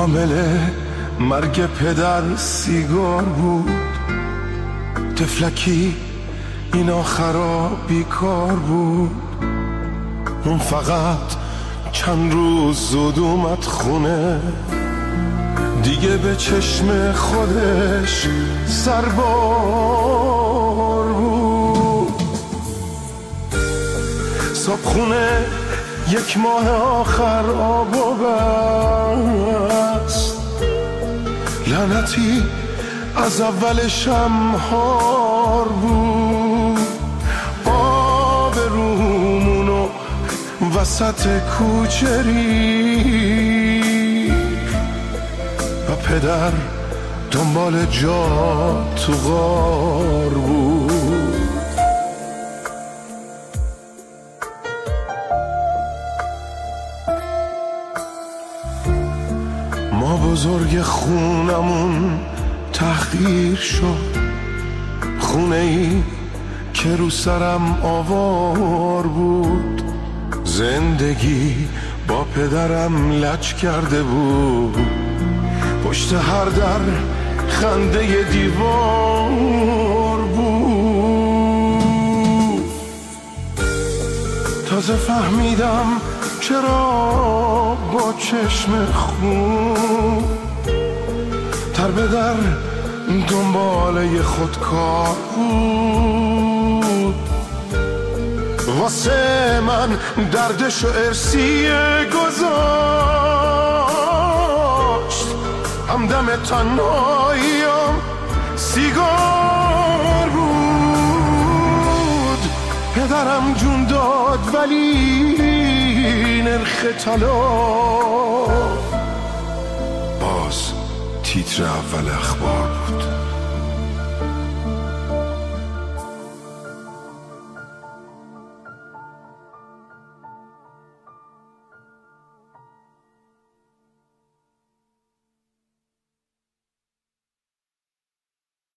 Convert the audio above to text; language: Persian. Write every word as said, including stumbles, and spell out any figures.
عامل مرگ پدر سیگار بود، تفلکی این آخرا بیکار بود. اون فقط چند روز زود اومد خونه، دیگه به چشم خودش سربار بود. صبحونه یک ماه آخر آب و بست، لعنتی از اولش هم هار بود. آب رومونو وسط کوچه ریخت و پدر دنبال جا تو غار بود. ما بزرگ خونمون تحقیر شد، خونه ای که رو سرم آوار بود. زندگی با پدرم لج کرده بود، پشت هر در خنده دیوار بود. تازه فهمیدم چرا با چشم خون تر به در دنباله خودکار بود. واسه من دردش و ارسیه گذاشت، همدم تنهاییم سیگار بود. پدرم جون داد ولی نرخ طلا باز تیتر اول اخبار بود.